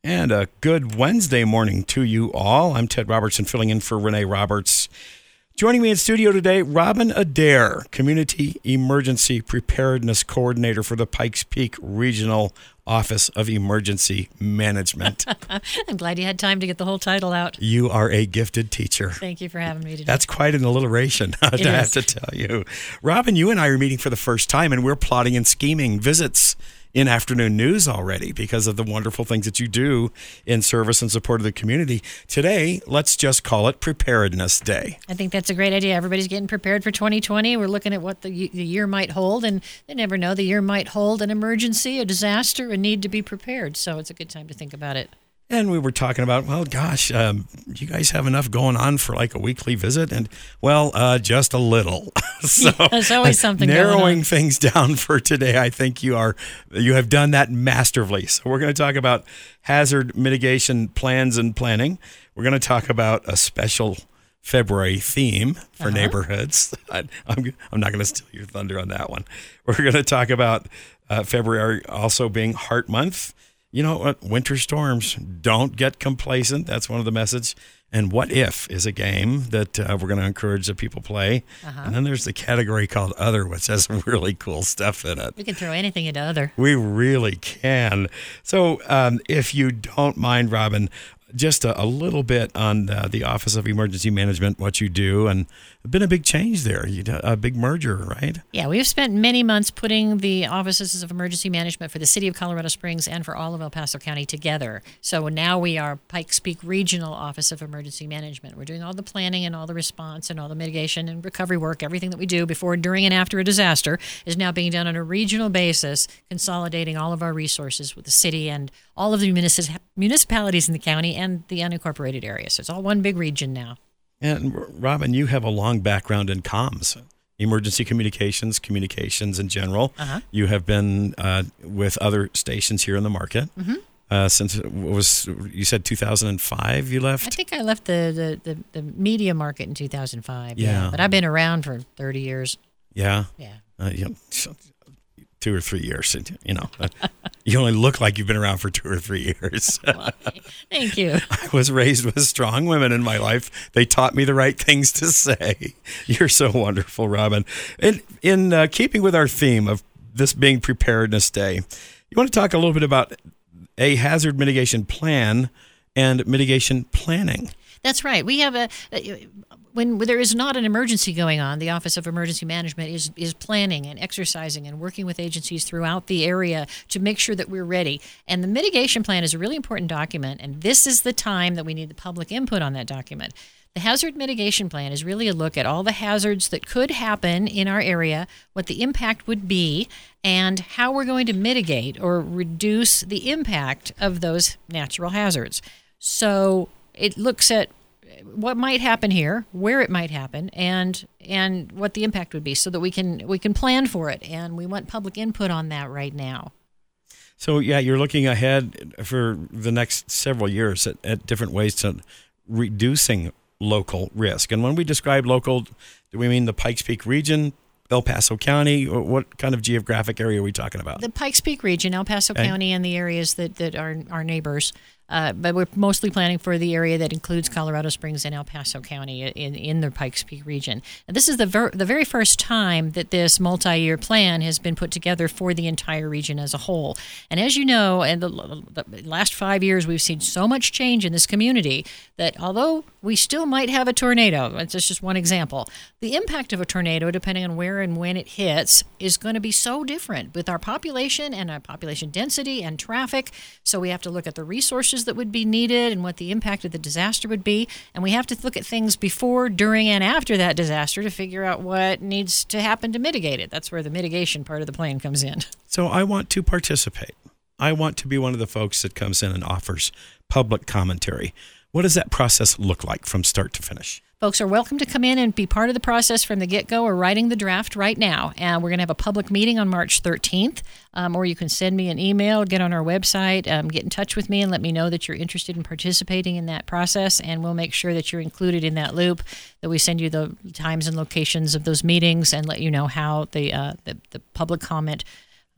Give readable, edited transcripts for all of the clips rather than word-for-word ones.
And a good Wednesday morning to you all. I'm Ted Robertson, filling in for Renee Roberts. Joining me in studio today, Robin Adair, Community Emergency Preparedness Coordinator for the Pikes Peak Regional Office of Emergency Management. I'm glad you had time to get the whole title out. You are a gifted teacher. Thank you for having me today. That's quite an alliteration, I have to tell you. Robin, you and I are meeting for the first time, and we're plotting and scheming visits in afternoon news already because of the wonderful things that you do in service and support of the community. Today, let's just call it Preparedness Day. I think that's a great idea. Everybody's getting prepared for 2020. We're looking at what the year might hold, and they never know. The year might hold an emergency, a disaster, a need to be prepared. So it's a good time to think about it. And we were talking about, well, gosh, you guys have enough going on for like a weekly visit? And, well, just a little. So there's always something narrowing going on. things down for today, I think you have done that masterfully. So we're going to talk about hazard mitigation plans and planning. We're going to talk about a special February theme for neighborhoods. I'm not going to steal your thunder on that one. We're going to talk about February also being Heart Month. You know what? Winter storms. Don't get complacent. That's one of the messages. And What If is a game that we're going to encourage the people play. And then there's the category called Other, which has some really cool stuff in it. We can throw anything into Other. We really can. So if you don't mind, Robin, just a little bit on the Office of Emergency Management, what you do, and been a big change there, a big merger, right? Yeah, we've spent many months putting the Offices of Emergency Management for the City of Colorado Springs and for all of El Paso County together. So now we are Pikes Peak Regional Office of Emergency Management. We're doing all the planning and all the response and all the mitigation and recovery work. Everything that we do before, during, and after a disaster is now being done on a regional basis, consolidating all of our resources with the city and all of the municipalities in the county and the unincorporated areas. So it's all one big region now. And Robin, you have a long background in comms, emergency communications in general. You have been with other stations here in the market since you said 2005 you left? I think I left the media market in 2005. Yeah. But I've been around for 30 years. Yeah? Yeah. 2 or 3 years, you only look like you've been around for 2 or 3 years. Thank you. I was raised with strong women in my life. They taught me the right things to say. You're so wonderful, Robin. In keeping with our theme of this being Preparedness Day, you want to talk a little bit about a hazard mitigation plan and mitigation planning. That's right. We have when there is not an emergency going on, the Office of Emergency Management is planning and exercising and working with agencies throughout the area to make sure that we're ready. And the mitigation plan is a really important document, and this is the time that we need the public input on that document. The hazard mitigation plan is really a look at all the hazards that could happen in our area, what the impact would be, and how we're going to mitigate or reduce the impact of those natural hazards. So it looks at what might happen here, where it might happen, and what the impact would be, so that we can plan for it. And we want public input on that right now. So yeah, you're looking ahead for the next several years at different ways to reducing local risk. And when we describe local, do we mean the Pikes Peak region, El Paso County, or what kind of geographic area are we talking about? The Pikes Peak region, El Paso County, and the areas that are our neighbors. But we're mostly planning for the area that includes Colorado Springs and El Paso County in the Pikes Peak region. And this is the very first time that this multi-year plan has been put together for the entire region as a whole. And as you know, in the last 5 years, we've seen so much change in this community that although we still might have a tornado, that's just one example, the impact of a tornado, depending on where and when it hits, is going to be so different with our population and our population density and traffic. So we have to look at the resources that would be needed and what the impact of the disaster would be. And we have to look at things before, during, and after that disaster to figure out what needs to happen to mitigate it. That's where the mitigation part of the plan comes in. So I want to participate. I want to be one of the folks that comes in and offers public commentary. What does that process look like from start to finish? Folks are welcome to come in and be part of the process from the get-go. We're writing the draft right now, and we're going to have a public meeting on March 13th, or you can send me an email, get on our website, get in touch with me, and let me know that you're interested in participating in that process, and we'll make sure that you're included in that loop, that we send you the times and locations of those meetings and let you know how the public comment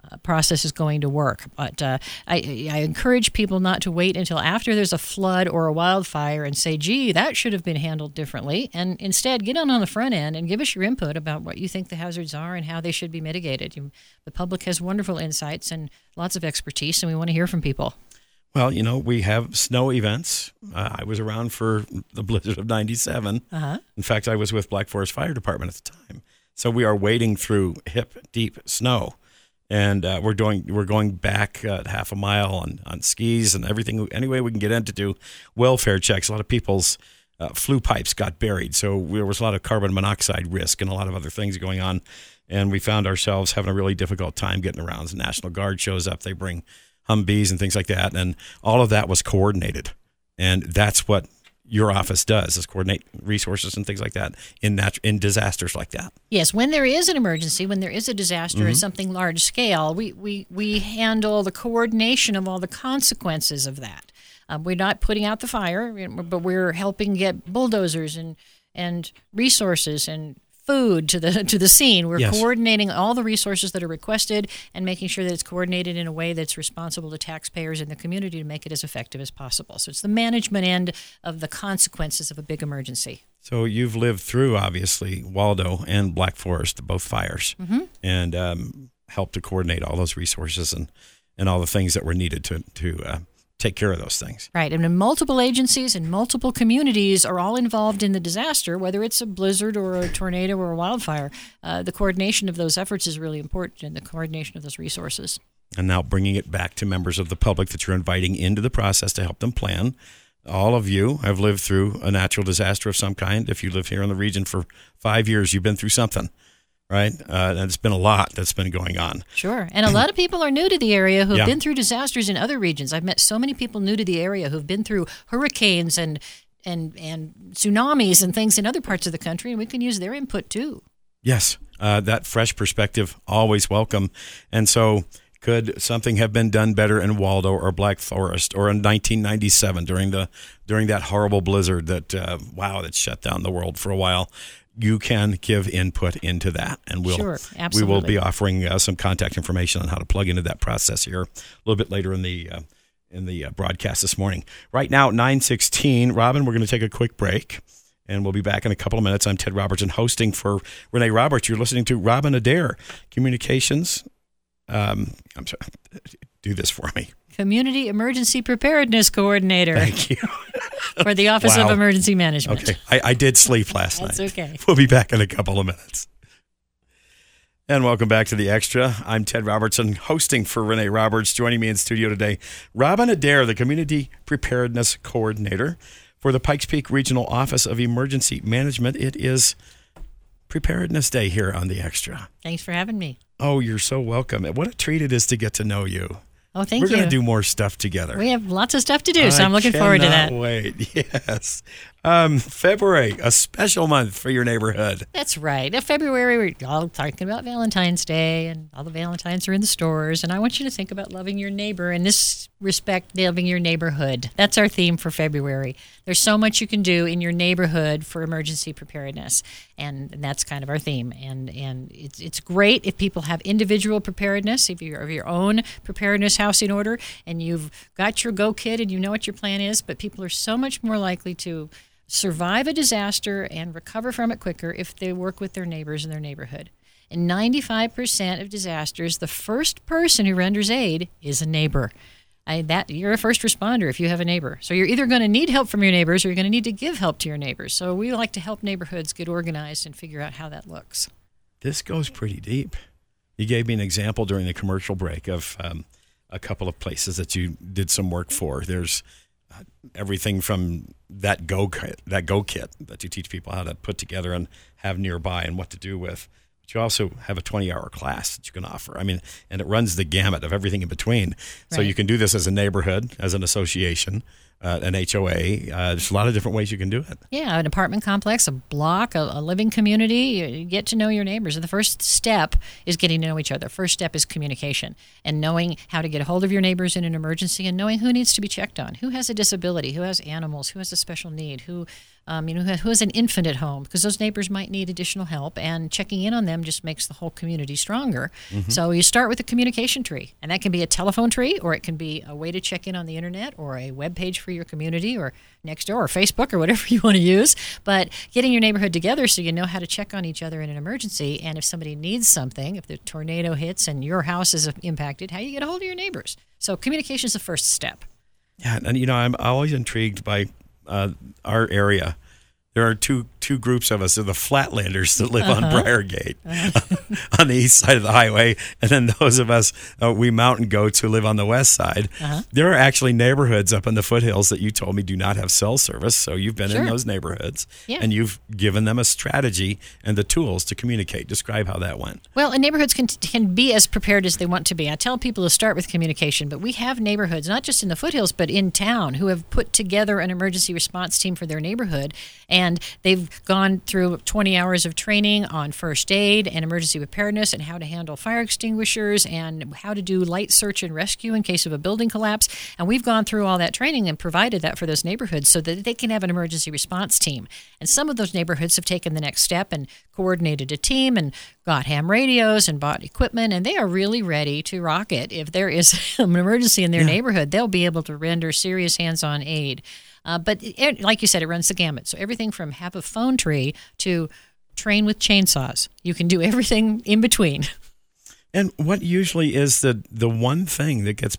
process is going to work. But I encourage people not to wait until after there's a flood or a wildfire and say, gee, that should have been handled differently. And instead, get on the front end and give us your input about what you think the hazards are and how they should be mitigated. The public has wonderful insights and lots of expertise, and we want to hear from people. Well, we have snow events. I was around for the blizzard of 97. Uh-huh. In fact, I was with Black Forest Fire Department at the time. So we are wading through hip-deep snow. And we're going back half a mile on skis and everything. Any way we can get in to do welfare checks. A lot of people's flue pipes got buried, so there was a lot of carbon monoxide risk and a lot of other things going on. And we found ourselves having a really difficult time getting around. The National Guard shows up; they bring Humvees and things like that, and all of that was coordinated. And that's what your office does, is coordinate resources and things like that in disasters like that. Yes, when there is an emergency, when there is a disaster of something large scale, we handle the coordination of all the consequences of that. We're not putting out the fire, but we're helping get bulldozers and resources and food to the scene. We're coordinating all the resources that are requested and making sure that it's coordinated in a way that's responsible to taxpayers in the community to make it as effective as possible. So it's the management end of the consequences of a big emergency. So you've lived through, obviously, Waldo and Black Forest, both fires, and helped to coordinate all those resources and all the things that were needed to take care of those things. Right. And multiple agencies and multiple communities are all involved in the disaster, whether it's a blizzard or a tornado or a wildfire. The coordination of those efforts is really important, and the coordination of those resources. And now bringing it back to members of the public that you're inviting into the process to help them plan. All of you have lived through a natural disaster of some kind. If you live here in the region for 5 years, you've been through something. Right? And it's been a lot that's been going on. Sure. And a lot of people are new to the area who've been through disasters in other regions. I've met so many people new to the area who've been through hurricanes and tsunamis and things in other parts of the country, and we can use their input too. Yes. That fresh perspective, always welcome. And so could something have been done better in Waldo or Black Forest or in 1997 during that horrible blizzard that shut down the world for a while? You can give input into that, and we will be offering some contact information on how to plug into that process here a little bit later in the broadcast this morning. Right now, 9:16. Robin, we're going to take a quick break, and we'll be back in a couple of minutes. I'm Ted Robertson, hosting for Renee Roberts. You're listening to Robin Adair, Communications. I'm sorry, do this for me. Community Emergency Preparedness Coordinator. Thank you. For the Office of Emergency Management. Okay. I did sleep last night. That's okay. We'll be back in a couple of minutes. And welcome back to The Extra. I'm Ted Robertson, hosting for Renee Roberts. Joining me in studio today, Robin Adair, the Community Preparedness Coordinator for the Pikes Peak Regional Office of Emergency Management. It is Preparedness Day here on The Extra. Thanks for having me. Oh, you're so welcome. What a treat it is to get to know you. Oh, thank you. We're going to do more stuff together. We have lots of stuff to do, so I'm looking forward to that. Wait, yes. February, a special month for your neighborhood. That's right. In February, we're all talking about Valentine's Day, and all the Valentines are in the stores. And I want you to think about loving your neighbor. In this respect, loving your neighborhood. That's our theme for February. There's so much you can do in your neighborhood for emergency preparedness, and that's kind of our theme. And it's great if people have individual preparedness, if you're of your own preparedness house in order, and you've got your go kit and you know what your plan is. But people are so much more likely to survive a disaster and recover from it quicker if they work with their neighbors in their neighborhood. In 95% of disasters, the first person who renders aid is a neighbor. You're a first responder if you have a neighbor. So you're either going to need help from your neighbors or you're going to need to give help to your neighbors. So we like to help neighborhoods get organized and figure out how that looks. This goes pretty deep. You gave me an example during the commercial break of a couple of places that you did some work for. There's everything from that go kit that you teach people how to put together and have nearby and what to do with. But you also have a 20-hour class that you can offer. I mean, and it runs the gamut of everything in between. So you can do this as a neighborhood, as an association, an HOA. There's a lot of different ways you can do it. Yeah, an apartment complex, a block, a living community. You get to know your neighbors. And the first step is getting to know each other. First step is communication and knowing how to get a hold of your neighbors in an emergency and knowing who needs to be checked on, who has a disability, who has animals, who has a special need, who has an infant at home, because those neighbors might need additional help, and checking in on them just makes the whole community stronger. Mm-hmm. So you start with a communication tree, and that can be a telephone tree, or it can be a way to check in on the internet, or a web page for your community, or Nextdoor, or Facebook, or whatever you want to use. But getting your neighborhood together so you know how to check on each other in an emergency, and if somebody needs something, if the tornado hits and your house is impacted, how you get a hold of your neighbors. So communication is the first step. Yeah, and I'm always intrigued by our area. There are two groups of us. There are the Flatlanders that live on Briargate on the east side of the highway, and then those of us, we mountain goats who live on the west side. There are actually neighborhoods up in the foothills that you told me do not have cell service, so you've been in those neighborhoods, and you've given them a strategy and the tools to communicate. Describe how that went. Well, and neighborhoods can be as prepared as they want to be. I tell people to start with communication, but we have neighborhoods, not just in the foothills, but in town, who have put together an emergency response team for their neighborhood, and they've gone through 20 hours of training on first aid and emergency preparedness and how to handle fire extinguishers and how to do light search and rescue in case of a building collapse. And we've gone through all that training and provided that for those neighborhoods so that they can have an emergency response team. And some of those neighborhoods have taken the next step and coordinated a team and got ham radios and bought equipment, and they are really ready to rock it. If there is an emergency in their neighborhood, they'll be able to render serious hands-on aid. But like you said, it runs the gamut. So everything from have a phone tree to train with chainsaws. You can do everything in between. And what usually is the one thing that gets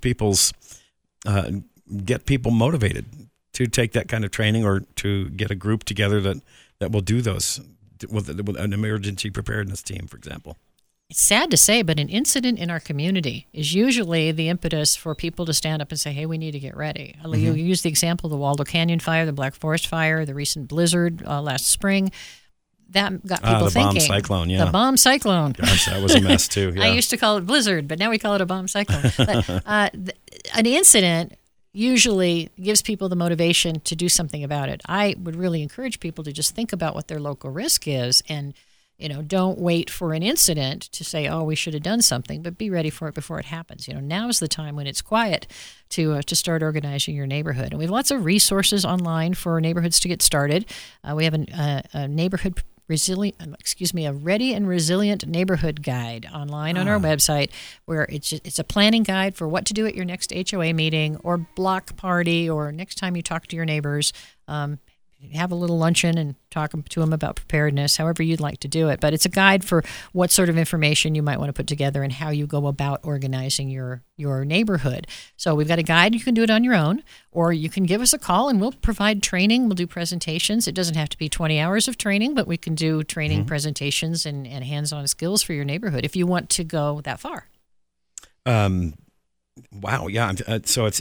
get people motivated to take that kind of training, or to get a group together that will do those with an emergency preparedness team, for example? It's sad to say, but an incident in our community is usually the impetus for people to stand up and say, hey, we need to get ready. Mm-hmm. You use the example of the Waldo Canyon fire, the Black Forest fire, the recent blizzard last spring. That got people thinking. The bomb cyclone, yeah. The bomb cyclone. Gosh, that was a mess, too. Yeah. I used to call it blizzard, but now we call it a bomb cyclone. But an incident usually gives people the motivation to do something about it. I would really encourage people to just think about what their local risk is, and don't wait for an incident to say, oh, we should have done something, but be ready for it before it happens. Now is the time when it's quiet to start organizing your neighborhood. And we have lots of resources online for neighborhoods to get started. We have a neighborhood a ready and resilient neighborhood guide online on our website, where it's a planning guide for what to do at your next HOA meeting or block party, or next time you talk to your neighbors. Have a little luncheon and talk to them about preparedness, however you'd like to do it. But it's a guide for what sort of information you might want to put together and how you go about organizing your neighborhood. So we've got a guide. You can do it on your own, or you can give us a call and we'll provide training. We'll do presentations. It doesn't have to be 20 hours of training, but we can do training presentations and hands-on skills for your neighborhood if you want to go that far. Wow. Yeah. So it's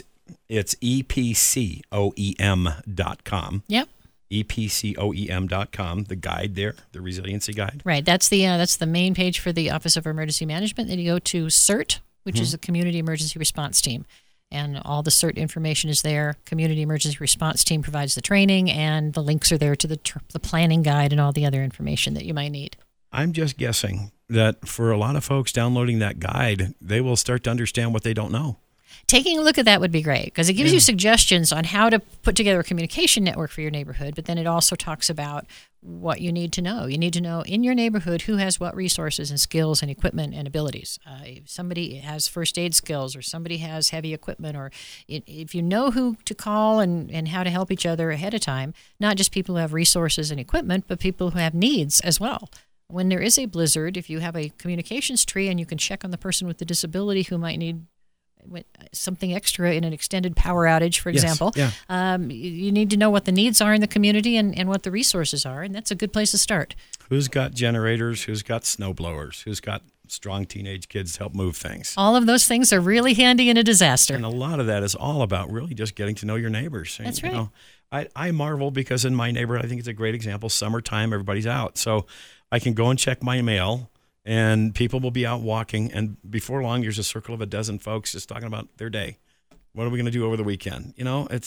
EPCOEM.com. Yep. EPCOEM.com, the guide there, the resiliency guide. Right. That's the main page for the Office of Emergency Management. Then you go to CERT, which is the Community Emergency Response Team. And all the CERT information is there. Community Emergency Response Team provides the training, and the links are there to the planning guide and all the other information that you might need. I'm just guessing that for a lot of folks downloading that guide, they will start to understand what they don't know. Taking a look at that would be great, because it gives you suggestions on how to put together a communication network for your neighborhood, but then it also talks about what you need to know. You need to know in your neighborhood who has what resources and skills and equipment and abilities. If somebody has first aid skills, or somebody has heavy equipment, or if you know who to call and how to help each other ahead of time, not just people who have resources and equipment, but people who have needs as well. When there is a blizzard, if you have a communications tree and you can check on the person with the disability who might need something extra in an extended power outage, for example, you need to know what the needs are in the community and what the resources are, and that's a good place to start. Who's got generators? Who's got snow blowers? Who's got strong teenage kids to help move things? All of those things are really handy in a disaster. And a lot of that is all about really just getting to know your neighbors. That's right. I marvel, because in my neighborhood, I think it's a great example. Summertime, everybody's out. So I can go and check my mail, and people will be out walking, and before long, there's a circle of a dozen folks just talking about their day. What are we going to do over the weekend? And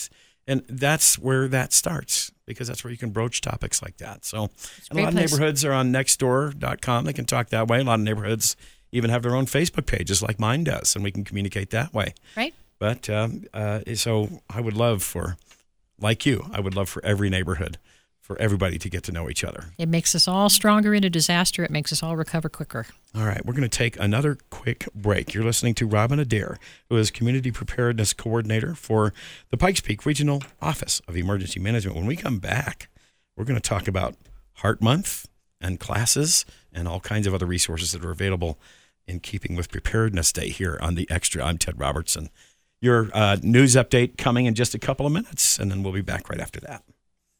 And that's where that starts, because that's where you can broach topics like that. So and a lot of place. neighborhoods are on nextdoor.com. They can talk that way. A lot of neighborhoods even have their own Facebook pages like mine does, and we can communicate that way. Right. But so I would love for, like you, I would love for every neighborhood, for everybody to get to know each other. It makes us all stronger in a disaster. It makes us all recover quicker. All right, we're going to take another quick break. You're listening to Robin Adair, who is Community Preparedness Coordinator for the Pikes Peak Regional Office of Emergency Management. When we come back, we're going to talk about Heart Month and classes and all kinds of other resources that are available in keeping with Preparedness Day here on The Extra. I'm Ted Robertson. Your news update coming in just a couple of minutes, and then we'll be back right after that.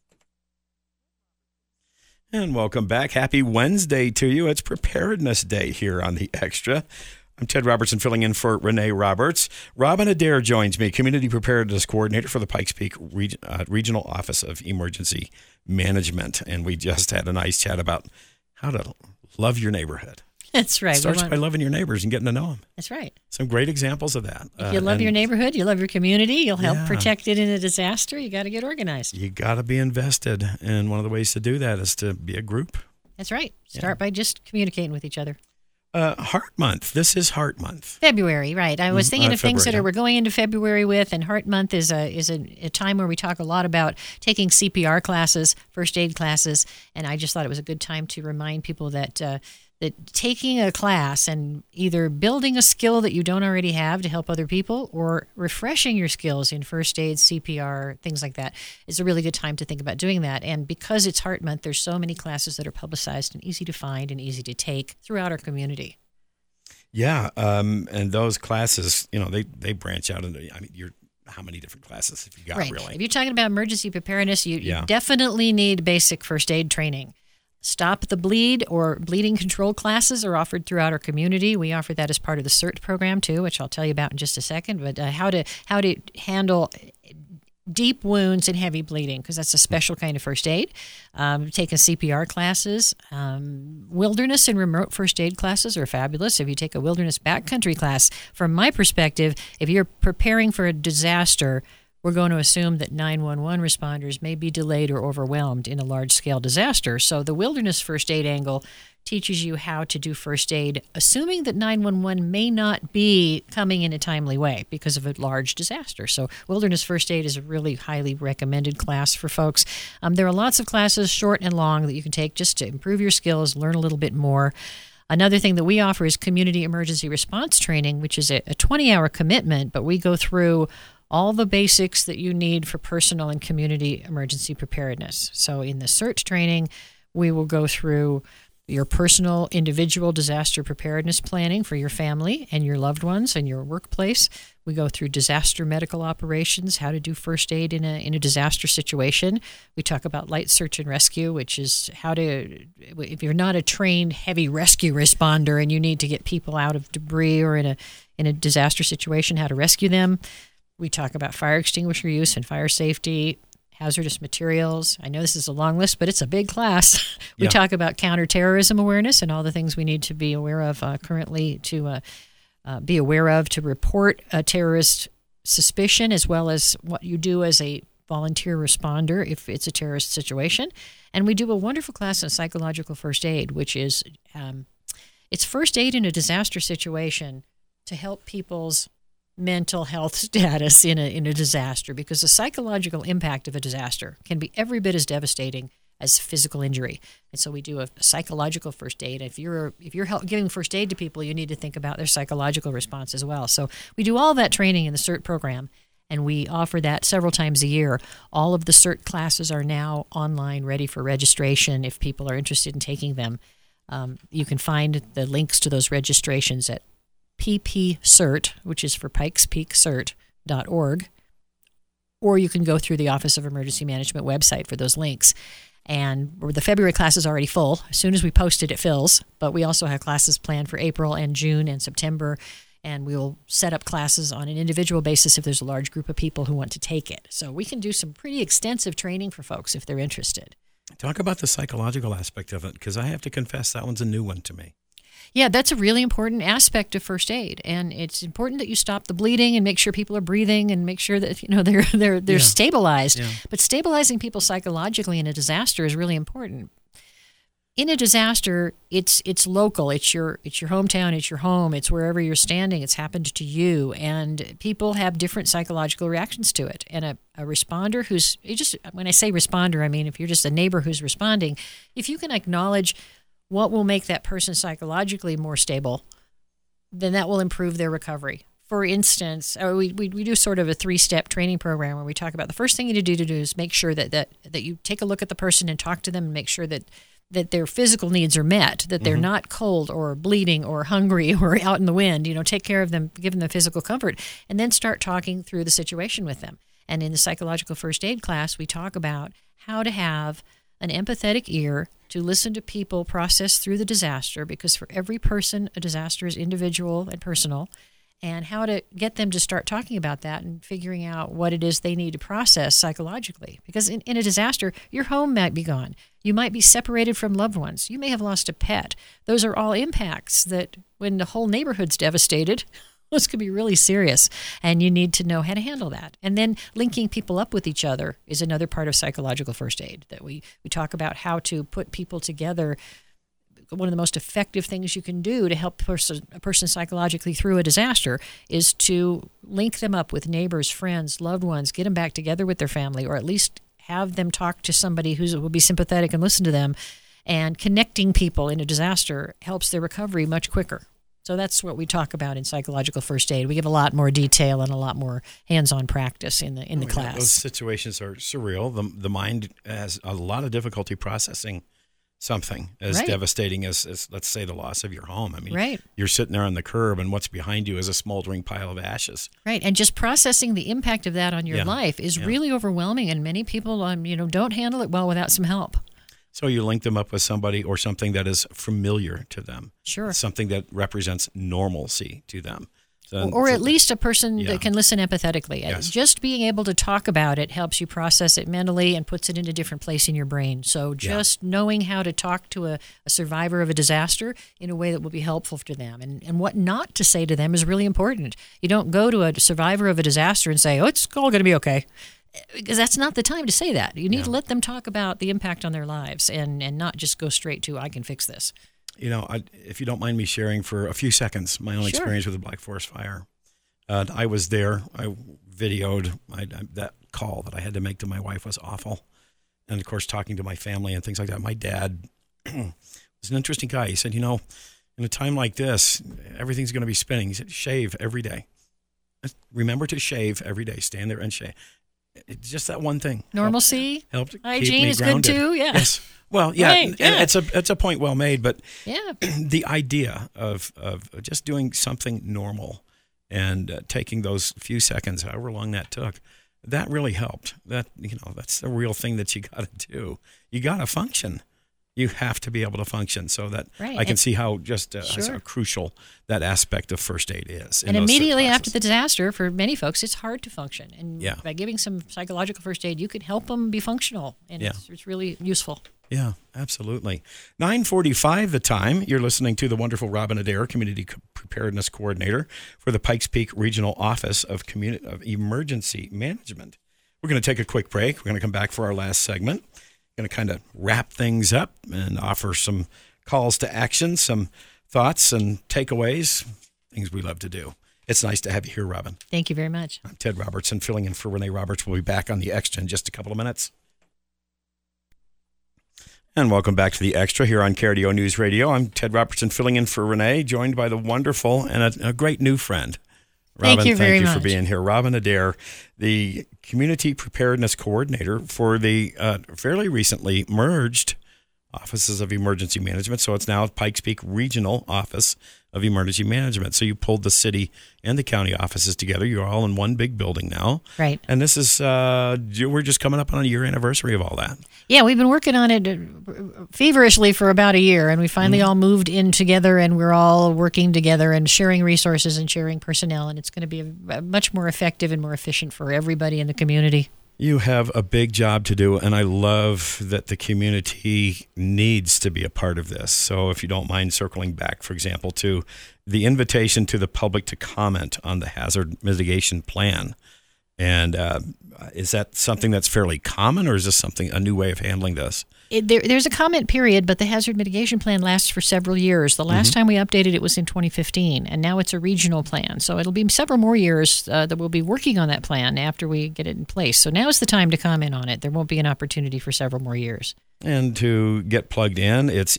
And welcome back. Happy Wednesday to you. It's Preparedness Day here on The Extra. I'm Ted Robertson, filling in for Renee Roberts. Robin Adair joins me, Community Preparedness Coordinator for the Pikes Peak Regional Office of Emergency Management. And we just had a nice chat about how to love your neighborhood. That's right. It starts by loving your neighbors and getting to know them. That's right. Some great examples of that. If you love your neighborhood, you love your community, you'll help Yeah. protect it in a disaster, you got to get organized. You got to be invested. And one of the ways to do that is to be a group. That's right. Start by just communicating with each other. Heart Month. This is Heart Month. February, right. I was thinking of things February, that we're going into February with, and Heart Month is a time where we talk a lot about taking CPR classes, first aid classes, and I just thought it was a good time to remind people that that taking a class and either building a skill that you don't already have to help other people or refreshing your skills in first aid, CPR, things like that is a really good time to think about doing that. And because it's Heart Month, there's so many classes that are publicized and easy to find and easy to take throughout our community. Yeah, and those classes, they branch out into. How many different classes have you got, right. really? If you're talking about emergency preparedness, you definitely need basic first aid training. Stop the Bleed or bleeding control classes are offered throughout our community. We offer that as part of the CERT program too, which I'll tell you about in just a second. But how to handle deep wounds and heavy bleeding, because that's a special kind of first aid. Taking CPR classes, wilderness and remote first aid classes are fabulous. If you take a wilderness backcountry class, from my perspective, if you're preparing for a disaster, we're going to assume that 911 responders may be delayed or overwhelmed in a large-scale disaster. So the wilderness first aid angle teaches you how to do first aid, assuming that 911 may not be coming in a timely way because of a large disaster. So wilderness first aid is a really highly recommended class for folks. There are lots of classes, short and long, that you can take just to improve your skills, learn a little bit more. Another thing that we offer is community emergency response training, which is a 20-hour commitment, but we go through all the basics that you need for personal and community emergency preparedness. So in the CERT training, we will go through your personal individual disaster preparedness planning for your family and your loved ones and your workplace. We go through disaster medical operations, how to do first aid in a disaster situation. We talk about light search and rescue, which is how to, if you're not a trained heavy rescue responder and you need to get people out of debris or in a disaster situation, how to rescue them. We talk about fire extinguisher use and fire safety, hazardous materials. I know this is a long list, but it's a big class. We talk about counterterrorism awareness and all the things we need to be aware of currently to be aware of to report a terrorist suspicion, as well as what you do as a volunteer responder if it's a terrorist situation. And we do a wonderful class on psychological first aid, which is it's first aid in a disaster situation to help people's mental health status in a disaster, because the psychological impact of a disaster can be every bit as devastating as physical injury. And so we do a psychological first aid. If you're giving first aid to people, you need to think about their psychological response as well. So we do all that training in the CERT program, and we offer that several times a year. All of the CERT classes are now online, ready for registration if people are interested in taking them. You can find the links to those registrations at PPCERT, which is for pikespeakcert.org, or you can go through the Office of Emergency Management website for those links. And the February class is already full. As soon as we post it, it fills. But we also have classes planned for April and June and September, and we'll set up classes on an individual basis if there's a large group of people who want to take it. So we can do some pretty extensive training for folks if they're interested. Talk about the psychological aspect of it, because I have to confess that one's a new one to me. Yeah, that's a really important aspect of first aid, and it's important that you stop the bleeding and make sure people are breathing and make sure that they're stabilized. Yeah. But stabilizing people psychologically in a disaster is really important. In a disaster, it's local. It's your hometown. It's your home. It's wherever you're standing. It's happened to you, and people have different psychological reactions to it. And a responder when I say responder, I mean if you're just a neighbor who's responding, if you can acknowledge what will make that person psychologically more stable, then that will improve their recovery. For instance, we do sort of a 3-step training program where we talk about the first thing you need to do is make sure that you take a look at the person and talk to them and make sure that their physical needs are met, that they're not cold or bleeding or hungry or out in the wind. Take care of them, give them the physical comfort, and then start talking through the situation with them. And in the psychological first aid class, we talk about how to have an empathetic ear to listen to people process through the disaster, because for every person, a disaster is individual and personal, and how to get them to start talking about that and figuring out what it is they need to process psychologically. Because in a disaster, your home might be gone. You might be separated from loved ones. You may have lost a pet. Those are all impacts that when the whole neighborhood's devastated, those could be really serious, and you need to know how to handle that. And then linking people up with each other is another part of psychological first aid, that we talk about how to put people together. One of the most effective things you can do to help a person psychologically through a disaster is to link them up with neighbors, friends, loved ones, get them back together with their family, or at least have them talk to somebody who will be sympathetic and listen to them. And connecting people in a disaster helps their recovery much quicker. So that's what we talk about in psychological first aid. We give a lot more detail and a lot more hands-on practice in the class. Those situations are surreal. The mind has a lot of difficulty processing something as devastating as, let's say, the loss of your home. I mean, you're sitting there on the curb, and what's behind you is a smoldering pile of ashes. Right, and just processing the impact of that on your life is really overwhelming, and many people, don't handle it well without some help. So you link them up with somebody or something that is familiar to them. Sure. Something that represents normalcy to them. Or at least a person that can listen empathetically. Yes. Just being able to talk about it helps you process it mentally and puts it in a different place in your brain. So just knowing how to talk to a survivor of a disaster in a way that will be helpful to them. And what not to say to them is really important. You don't go to a survivor of a disaster and say, oh, it's all going to be okay. Because that's not the time to say that. You need to let them talk about the impact on their lives and not just go straight to, I can fix this. If you don't mind me sharing for a few seconds my own experience with the Black Forest Fire. I was there. I videoed that call that I had to make to my wife was awful. And, of course, talking to my family and things like that. My dad was an interesting guy. He said, in a time like this, everything's going to be spinning. He said, shave every day. Remember to shave every day. Stand there and shave. It's just that one thing. Normalcy, helped hygiene is good too. Yeah. Yes. Well, it's a point well made. But the idea of just doing something normal and taking those few seconds, however long that took, that really helped. That's the real thing that you got to do. You got to function. You have to be able to function, so that I can see how just how crucial that aspect of first aid is. And immediately after the disaster, for many folks, it's hard to function. And by giving some psychological first aid, you can help them be functional, and it's really useful. Yeah, absolutely. 9:45 the time. You're listening to the wonderful Robin Adair, Community Preparedness Coordinator for the Pikes Peak Regional Office of Emergency Management. We're going to take a quick break. We're going to come back for our last segment. Going to kind of wrap things up and offer some calls to action, some thoughts and takeaways, things we love to do. It's nice to have you here, Robin. Thank you very much. I'm Ted Robertson, filling in for Renee Roberts. We'll be back on the Extra in just a couple of minutes. And welcome back to the Extra here on KRDO News Radio. I'm Ted Robertson, filling in for Renee, joined by the wonderful and a great new friend, Robin. Thank you very much for being here. Robin Adair, the Community Preparedness Coordinator for the fairly recently merged Offices of Emergency Management. So it's now Pikes Peak Regional Office of Emergency Management. So you pulled the city and the county offices together. You're all in one big building now. Right. And this is, we're just coming up on a year anniversary of all that. Yeah, we've been working on it feverishly for about a year, and we finally all moved in together, and we're all working together and sharing resources and sharing personnel, and it's going to be much more effective and more efficient for everybody in the community. You have a big job to do, and I love that the community needs to be a part of this. So if you don't mind circling back, for example, to the invitation to the public to comment on the hazard mitigation plan. And is that something that's fairly common, or is this a new way of handling this? There's a comment period, but the hazard mitigation plan lasts for several years. The last time we updated it was in 2015, and now it's a regional plan. So it'll be several more years that we'll be working on that plan after we get it in place. So now's the time to comment on it. There won't be an opportunity for several more years. And to get plugged in, it's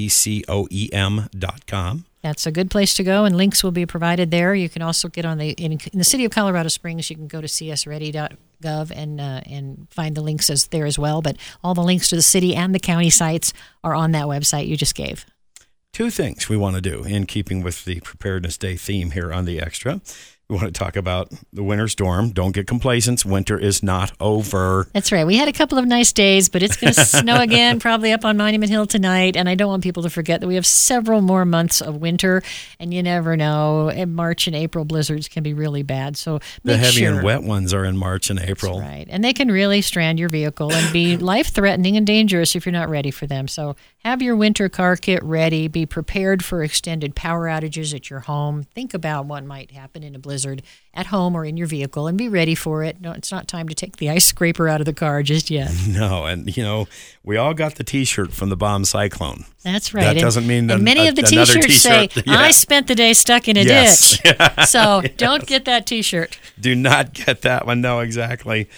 epcoem.com. That's a good place to go, and links will be provided there. You can also get on in the city of Colorado Springs. You can go to csready.gov and find the links there as well. But all the links to the city and the county sites are on that website you just gave. Two things we want to do in keeping with the Preparedness Day theme here on The Extra. We want to talk about the winter storm. Don't get complacent. Winter is not over. That's right. We had a couple of nice days, but it's going to snow again, probably up on Monument Hill tonight. And I don't want people to forget that we have several more months of winter, and you never know. In March and April, blizzards can be really bad. So the heavy and wet ones are in March and April. That's right. And they can really strand your vehicle and be life-threatening and dangerous if you're not ready for them. So have your winter car kit ready. Be prepared for extended power outages at your home. Think about what might happen in a blizzard at home or in your vehicle, and be ready for it. No, it's not time to take the ice scraper out of the car just yet. No, and we all got the T-shirt from the bomb cyclone. That's right. That doesn't mean and many of the T-shirts say, I spent the day stuck in a ditch. So don't get that T-shirt. Do not get that one. No, exactly.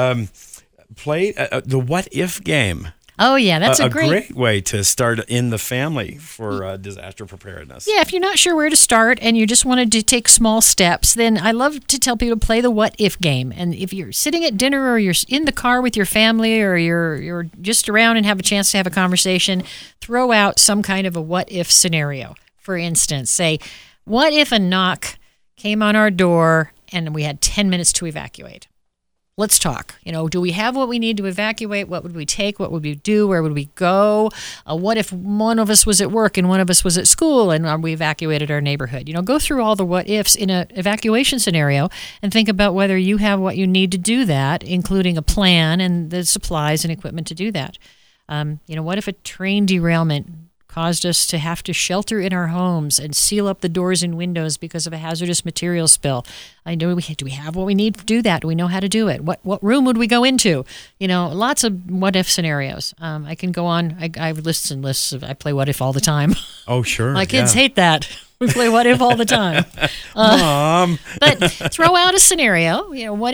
Play the What If game. Oh, yeah, that's a great way to start in the family for disaster preparedness. Yeah, if you're not sure where to start and you just wanted to take small steps, then I love to tell people to play the What If game. And if you're sitting at dinner or you're in the car with your family or you're just around and have a chance to have a conversation, throw out some kind of a what if scenario. For instance, say, what if a knock came on our door and we had 10 minutes to evacuate? Let's talk. Do we have what we need to evacuate? What would we take? What would we do? Where would we go? What if one of us was at work and one of us was at school and we evacuated our neighborhood? Go through all the what ifs in an evacuation scenario and think about whether you have what you need to do that, including a plan and the supplies and equipment to do that. What if a train derailment caused us to have to shelter in our homes and seal up the doors and windows because of a hazardous material spill? Do we have what we need to do that? Do we know how to do it? What room would we go into? Lots of what if scenarios. I can go on. I have lists and lists I play what if all the time. Oh, sure. My kids hate that. We play what if all the time. Mom. But throw out a scenario. What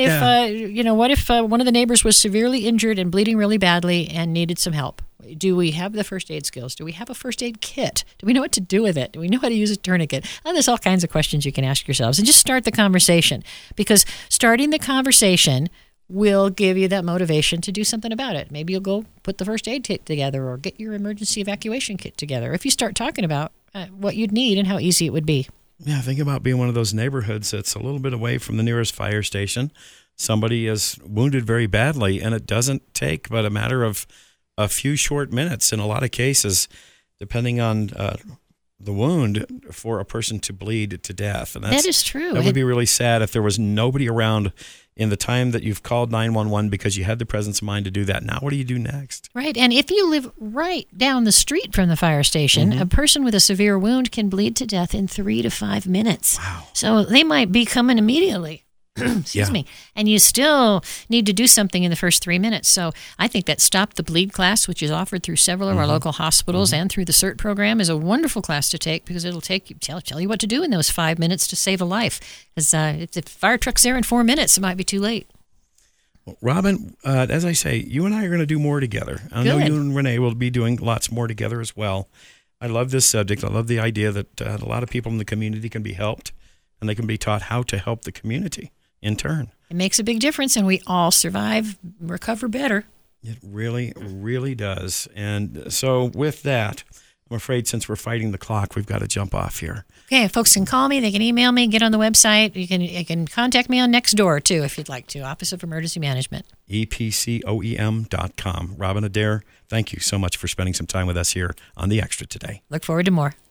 if one of the neighbors was severely injured and bleeding really badly and needed some help? Do we have the first aid skills? Do we have a first aid kit? Do we know what to do with it? Do we know how to use a tourniquet? There's all kinds of questions you can ask yourselves, and just start the conversation, because starting the conversation will give you that motivation to do something about it. Maybe you'll go put the first aid kit together or get your emergency evacuation kit together if you start talking about what you'd need and how easy it would be. Yeah, think about being one of those neighborhoods that's a little bit away from the nearest fire station. Somebody is wounded very badly, and it doesn't take but a matter of a few short minutes in a lot of cases, depending on the wound, for a person to bleed to death. And that is true. That would be really sad if there was nobody around in the time that you've called 911 because you had the presence of mind to do that. Now, what do you do next? Right. And if you live right down the street from the fire station, a person with a severe wound can bleed to death in 3 to 5 minutes. Wow. So they might be coming immediately. Excuse me. And you still need to do something in the first 3 minutes. So I think that Stop the Bleed class, which is offered through several of our local hospitals and through the CERT program, is a wonderful class to take, because it'll tell you what to do in those 5 minutes to save a life. Because if the fire truck's there in 4 minutes, it might be too late. Well, Robin, as I say, you and I are going to do more together. I know you and Renee will be doing lots more together as well. I love this subject. I love the idea that a lot of people in the community can be helped, and they can be taught how to help the community in turn. It makes a big difference, and we all survive, recover better. It really, really does. And so with that, I'm afraid since we're fighting the clock, we've got to jump off here. Okay, folks can call me. They can email me, get on the website. You can contact me on Nextdoor, too, if you'd like to. Office of Emergency Management. epcoem.com. Robin Adair, thank you so much for spending some time with us here on The Extra today. Look forward to more.